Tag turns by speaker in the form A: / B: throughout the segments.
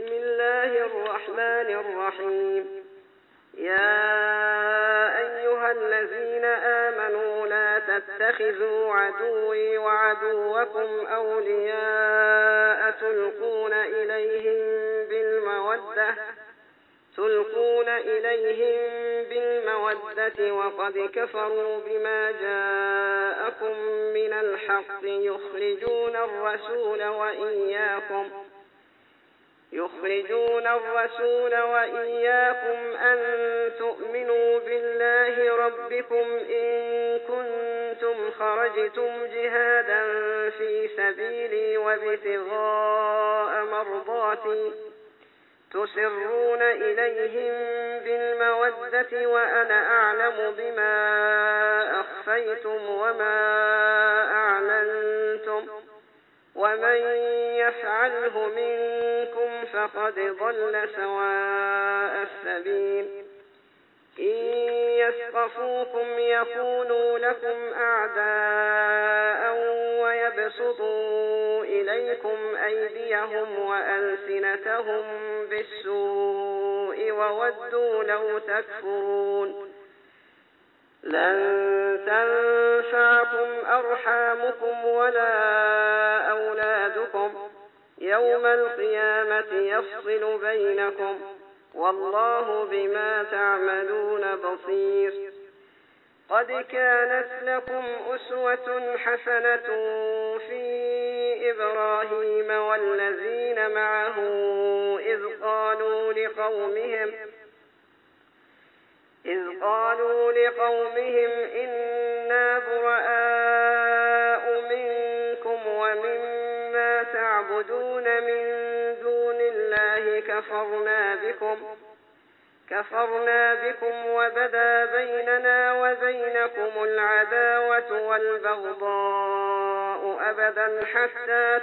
A: بسم الله الرحمن الرحيم. يا أيها الذين آمنوا لا تتخذوا عدوي وعدوكم أولياء تلقون إليهم بالمودة وقد كفروا بما جاءكم من الحق يخرجون الرسول وإياكم أن تؤمنوا بالله ربكم إن كنتم خرجتم جهادا في سبيلي وابتغاء مرضاتي تسرون إليهم بالمودة وأنا أعلم بما أخفيتم وما أعلنتم ومن يفعله منكم فقد ضل سواء السبيل. إن يثقفوكم يكونوا لكم أعداء ويبسطوا إليكم أيديهم وألسنتهم بالسوء وودوا لو تكفرون. لن تنفعكم أرحامكم ولا أولادكم يوم القيامة يفصل بينكم والله بما تعملون بصير. قد كانت لكم أسوة حسنة في إبراهيم والذين معه إذ قالوا لقومهم إنا براء منكم ومما تعبدون من دون الله كفرنا بكم وبدا بيننا وبينكم العداوة والبغضاء أبدا حتى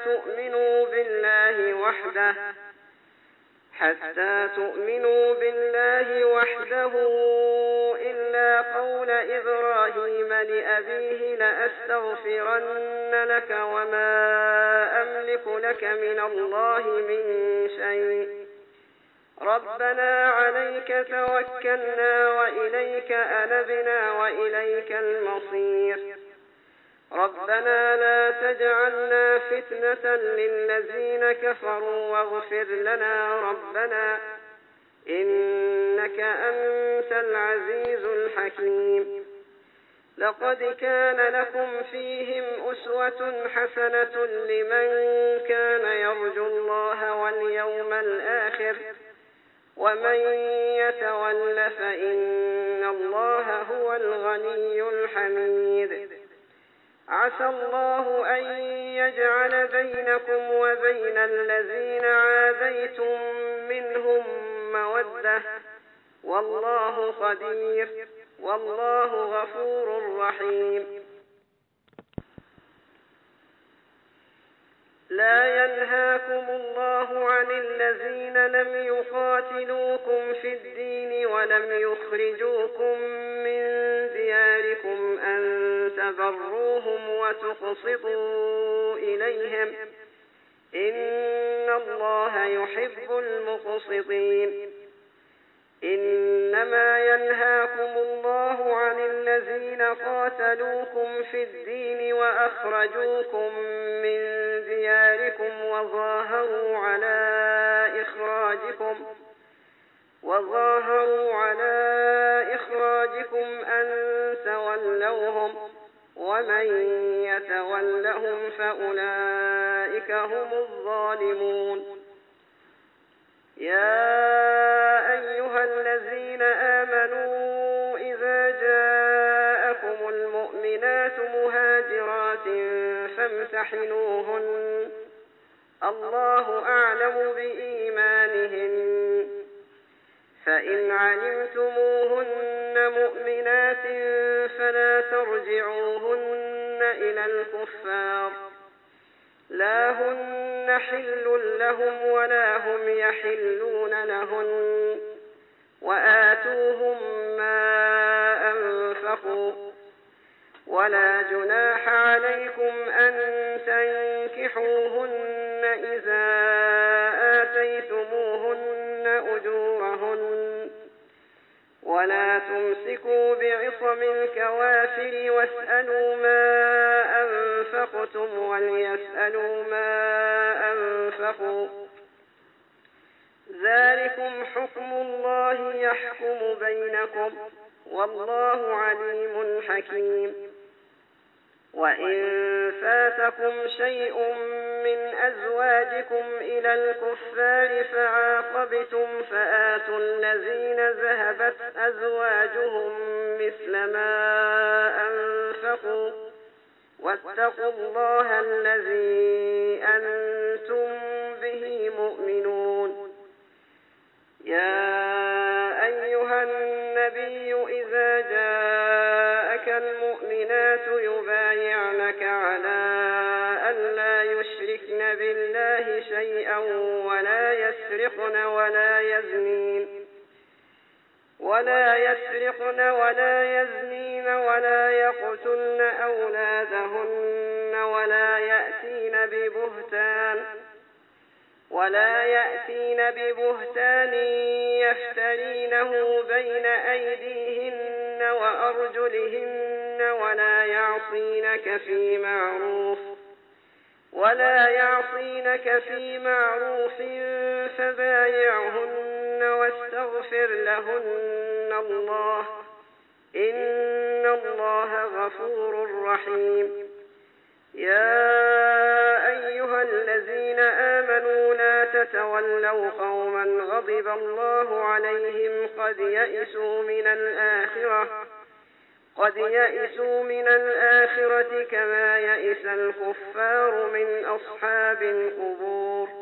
A: تؤمنوا بالله وحده إلا قول إبراهيم لأبيه لأستغفرن لك وما أملك لك من الله من شيء ربنا عليك توكلنا وإليك أنبنا وإليك المصير. ربنا لا تجعلنا فتنة للذين كفروا واغفر لنا ربنا إنك أنت العزيز الحكيم. لقد كان لكم فيهم أسوة حسنة لمن كان يرجو الله واليوم الآخر ومن يتول فإن الله هو الغني الحميد. عسى الله أن يجعل بينكم وبين الذين عاديتم منهم مودة والله قدير والله غفور رحيم. لا ينهاكم الله عن الذين لم يقاتلوكم في الدين ولم يخرجوكم من دياركم أن تبروهم وتقسطوا إليهم إن الله يحب المقسطين. إنما ينهاكم الله عن الذين قاتلوكم في الدين وأخرجوكم من دياركم وظاهروا على إخراجكم أن تولوهم ومن يتولهم فأولئك هم الظالمون. يا أيها الذين آمنوا إذا جاءكم المؤمنات مهاجرات فامتحنوهن الله أعلم بإيمانهن فإن علمتموهن مؤمنات فلا ترجعوهن إلى الكفار لا هن حل لهم ولا هم يحلون لهن وآتوهم ما أنفقوا ولا جناح عليكم أن تنكحوهن إذا آتيتموهن ولا تمسكوا بعصم الكوافر واسألوا ما أنفقتم وليسألوا ما أنفقوا ذلكم حكم الله يحكم بينكم والله عليم حكيم. وإن فاتكم شيء من أزواجكم إلى الكفار فعاقبتم فآتوا الذين ذهبت أزواجهم مثل ما أنفقوا واتقوا الله الذي أنتم به مؤمنون. يا أيها النبي إذا جاءك المؤمنات يبايعنك على أن لا يشركن بالله شيئا ولا يسرقن ولا يزنين ولا يقتلن أولادهن ولا يأتين ببهتان يفترينه بين أيديهن وأرجلهن ولا يعصينك في معروف فبايعهن واستغفر لهن الله إن الله غفور رحيم. يا أيها الذين آمنوا لا تتولوا قوما غضب الله عليهم قد يئسوا من الآخرة كما يئس الكفار من أصحاب القبور.